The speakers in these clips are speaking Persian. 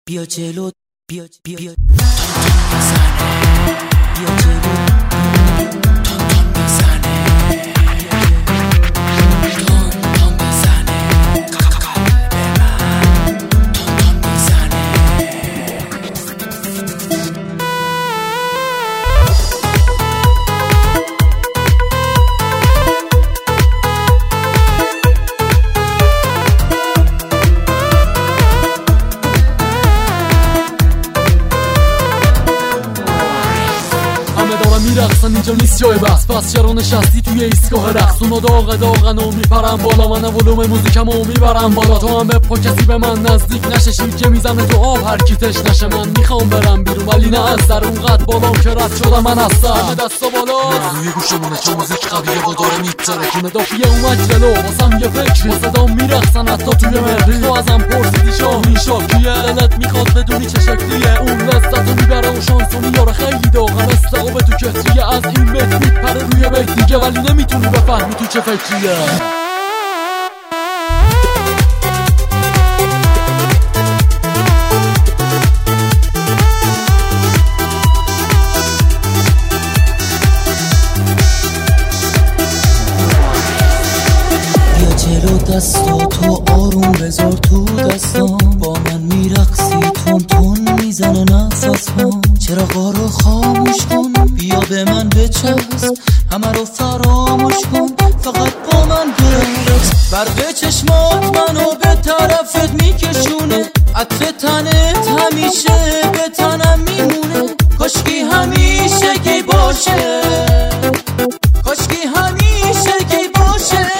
بیا جلو بیا تون بزنه بیا جلو تون بزنه تون بزنه قلب من تون بزنه میرقصن اینجا نیست جای بس، پس چرا نشستی توی ایستگاه رقص؟ اونا داغن و میپرن بالا، من ولوم موزیکمو میبرم بالا. تو هم بپا کسی به من نزدیک نشه، شیر که میزنه تو آب هر کی تش نشه. من میخوام برم بیرون ولی نه از در اونقدر بالام که رد شدم من از سر. همه دستا بالا روی گوشمونه چون موزیک قویه و داره میتره. خونه دافیه اومد جلو واسم یه فکری، صدام میرقصن حتی توی مهری. تو ازم پرسیدی شاهین شاکیه، دلت میخواد بدونی چه شکلیه. اون لذتو میبره و شانسو میاره خیلی داغن، استقابه تو کتریه. از این بیت میپره روی بیت دیگه ولی نمیتونی بفهمی تو چه فکریه. بیا جلو دستاتو آروم بذار تو دستام، با من میرقصی تون میزنه نفسم. چراغا رو خاموش کن بیا به من بچسب، همه رو فراموش کن فقط با من برقص. برق چشمات منو به طرفت میکشونه، عطر تنت همیشه به تنم میمونه. کاشکی همیشه کی باشه، کاشکی همیشه کی باشه.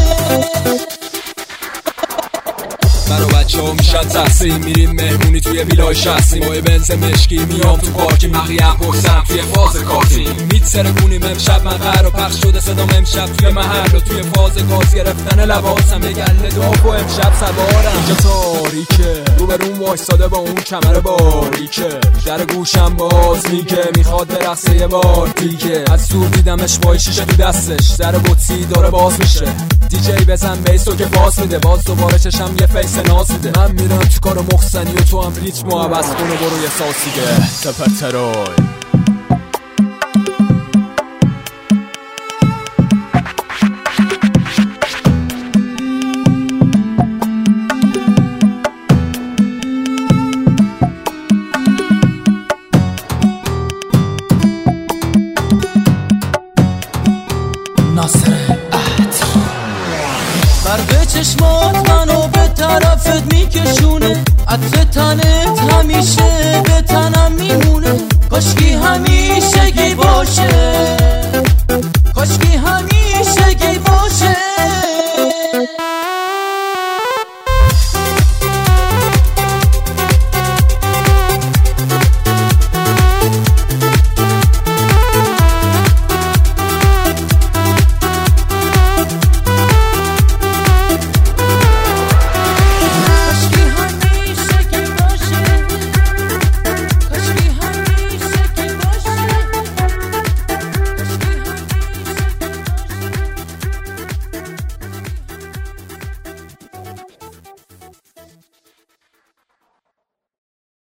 من و بچه ها میشن تحصیل، میریم مهمونی توی ویلای شخصی. ماه بنز مشکی میام تو پارکی، مقیم بکسم توی فاز کارتی. میتسره کنیم امشب من قرار پخش شده صدام امشب توی محل و توی فاز گاز گرفتن لباسم. یه گله داغ و امشب سوارم. اینجا تاریکه رو به روم وایستاده با اون کمر باریکه، در گوشم باز میگه میخواد برقصه یه بار دیگه. از دور دیدمش با شیشه تو دستش، در بطری داره باز میشه. دیجی بزن بیسو که باز میده، باز دوباره چشم یه فیس ناز میده. من میرم تو کار مخزنی و تو هم ریتمو عوض کن و برو یه ساسیگه سپترای. برق چشمات منو به طرفت میکشونه، عطر تنت همیشه